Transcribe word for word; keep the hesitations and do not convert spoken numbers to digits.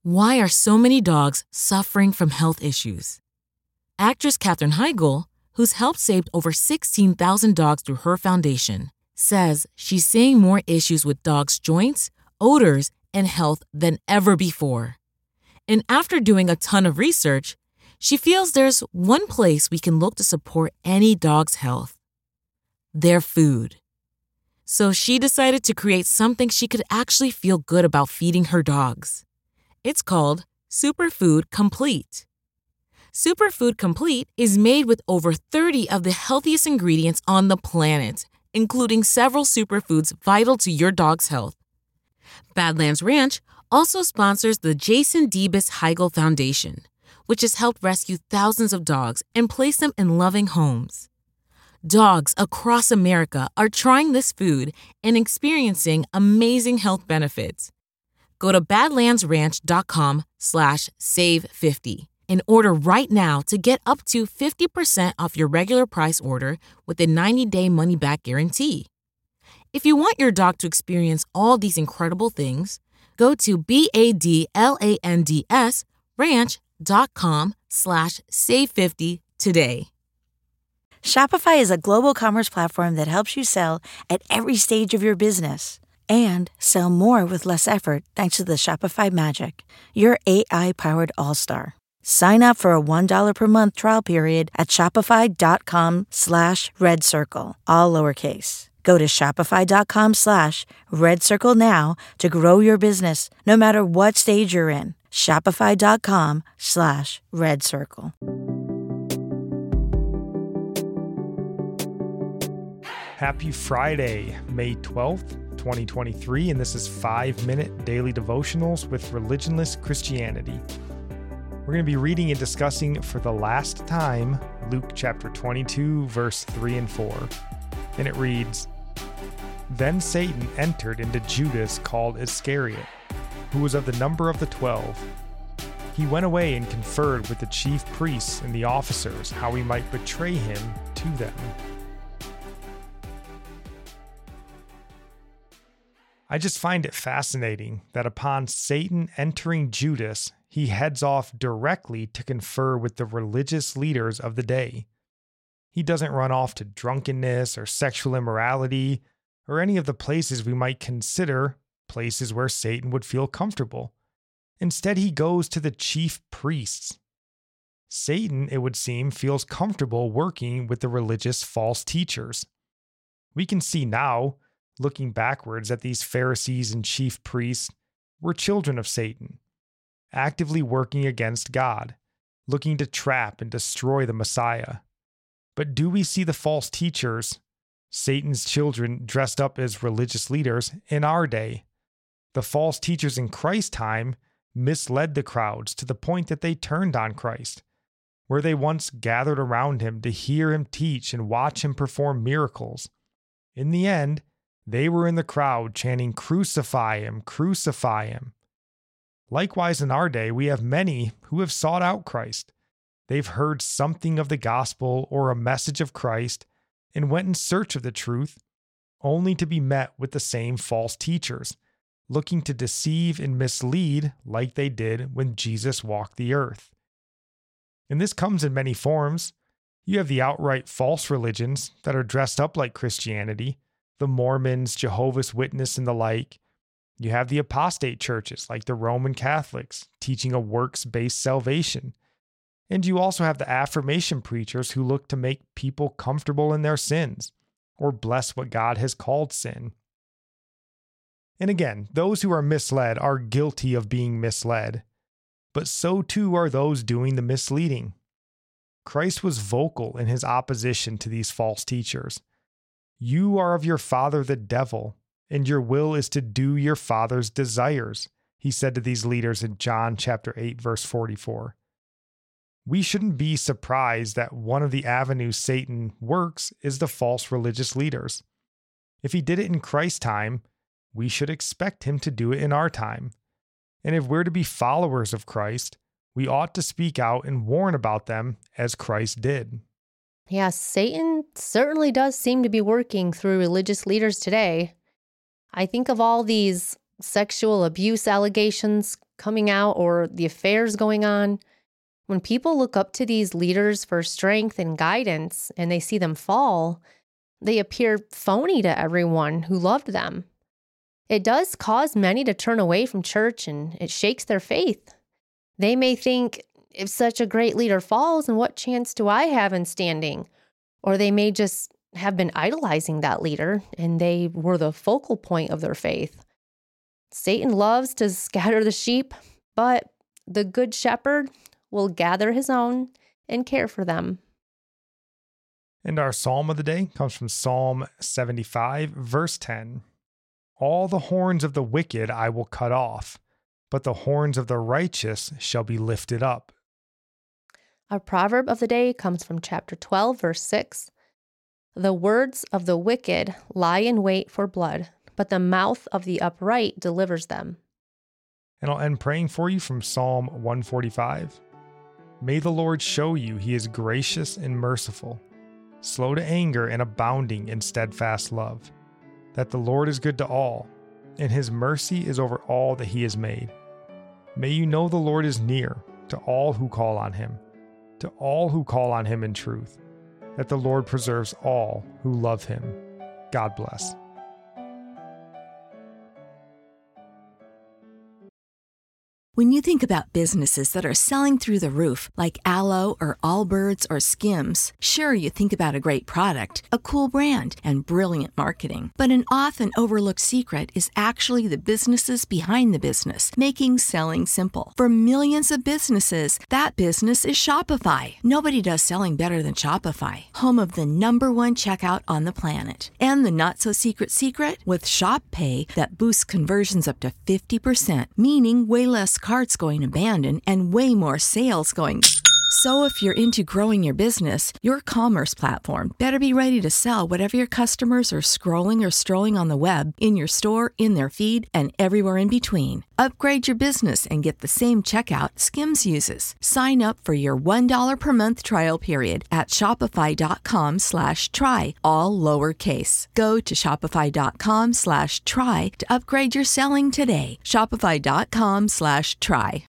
Why are so many dogs suffering from health issues? Actress Katherine Heigl, who's helped save over sixteen thousand dogs through her foundation, says she's seeing more issues with dogs' joints, odors, and health than ever before. And after doing a ton of research, she feels there's one place we can look to support any dog's health: their food. So she decided to create something she could actually feel good about feeding her dogs. It's called Superfood Complete. Superfood Complete is made with over thirty of the healthiest ingredients on the planet, including several superfoods vital to your dog's health. Badlands Ranch also sponsors the Jason Debus Heigl Foundation, which has helped rescue thousands of dogs and place them in loving homes. Dogs across America are trying this food and experiencing amazing health benefits. Go to badlandsranch.com slash save 50 and order right now to get up to fifty percent off your regular price order with a ninety-day money-back guarantee. If you want your dog to experience all these incredible things, go to B-A-D-L-A-N-D-S ranch.com slash save 50 today. Shopify is a global commerce platform that helps you sell at every stage of your business and sell more with less effort thanks to the Shopify Magic, your A I-powered all-star. Sign up for a one dollar per month trial period at shopify.com slash red circle, all lowercase. Go to shopify.com slash red circle now to grow your business no matter what stage you're in. Shopify.com slash red circle. Happy Friday, May twelfth, twenty twenty-three, and this is five minute Daily Devotionals with Religionless Christianity. We're going to be reading and discussing for the last time Luke chapter twenty-two, verse three and four. And it reads, "Then Satan entered into Judas called Iscariot, who was of the number of the twelve. He went away and conferred with the chief priests and the officers how he might betray him to them." I just find it fascinating that upon Satan entering Judas, he heads off directly to confer with the religious leaders of the day. He doesn't run off to drunkenness or sexual immorality or any of the places we might consider places where Satan would feel comfortable. Instead, he goes to the chief priests. Satan, it would seem, feels comfortable working with the religious false teachers. We can see now, looking backwards, that these Pharisees and chief priests were children of Satan, actively working against God, looking to trap and destroy the Messiah. But do we see the false teachers, Satan's children dressed up as religious leaders, in our day? The false teachers in Christ's time misled the crowds to the point that they turned on Christ, where they once gathered around him to hear him teach and watch him perform miracles. In the end, they were in the crowd chanting, "Crucify him, crucify him." Likewise, in our day, we have many who have sought out Christ. They've heard something of the gospel or a message of Christ and went in search of the truth, only to be met with the same false teachers, looking to deceive and mislead like they did when Jesus walked the earth. And this comes in many forms. You have the outright false religions that are dressed up like Christianity, the Mormons, Jehovah's Witnesses, and the like. You have the apostate churches like the Roman Catholics teaching a works-based salvation. And you also have the affirmation preachers who look to make people comfortable in their sins or bless what God has called sin. And again, those who are misled are guilty of being misled, but so too are those doing the misleading. Christ was vocal in his opposition to these false teachers. "You are of your father the devil, and your will is to do your father's desires," he said to these leaders in John chapter eight, verse forty-four. We shouldn't be surprised that one of the avenues Satan works is the false religious leaders. If he did it in Christ's time, we should expect him to do it in our time. And if we're to be followers of Christ, we ought to speak out and warn about them as Christ did. Yeah, Satan certainly does seem to be working through religious leaders today. I think of all these sexual abuse allegations coming out or the affairs going on. When people look up to these leaders for strength and guidance and they see them fall, they appear phony to everyone who loved them. It does cause many to turn away from church, and it shakes their faith. They may think, if such a great leader falls, and what chance do I have in standing? Or they may just have been idolizing that leader, and they were the focal point of their faith. Satan loves to scatter the sheep, but the good shepherd will gather his own and care for them. And our psalm of the day comes from Psalm seventy-five, verse ten. All the horns of the wicked I will cut off, but the horns of the righteous shall be lifted up. Our proverb of the day comes from chapter twelve, verse six. The words of the wicked lie in wait for blood, but the mouth of the upright delivers them. And I'll end praying for you from Psalm one forty-five. May the Lord show you he is gracious and merciful, slow to anger and abounding in steadfast love, that the Lord is good to all, and his mercy is over all that he has made. May you know the Lord is near to all who call on him, to all who call on him in truth, that the Lord preserves all who love him. God bless. When you think about businesses that are selling through the roof, like Aloe or Allbirds or Skims, sure, you think about a great product, a cool brand, and brilliant marketing. But an often overlooked secret is actually the businesses behind the business, making selling simple. For millions of businesses, that business is Shopify. Nobody does selling better than Shopify, home of the number one checkout on the planet. And the not-so-secret secret? With Shop Pay, that boosts conversions up to fifty percent, meaning way less carts going abandoned and way more sales going. So if you're into growing your business, your commerce platform better be ready to sell whatever your customers are scrolling or strolling on the web, in your store, in their feed, and everywhere in between. Upgrade your business and get the same checkout Skims uses. Sign up for your one dollar per month trial period at shopify.com slash try, all lowercase. Go to shopify.com slash try to upgrade your selling today. Shopify.com slash try.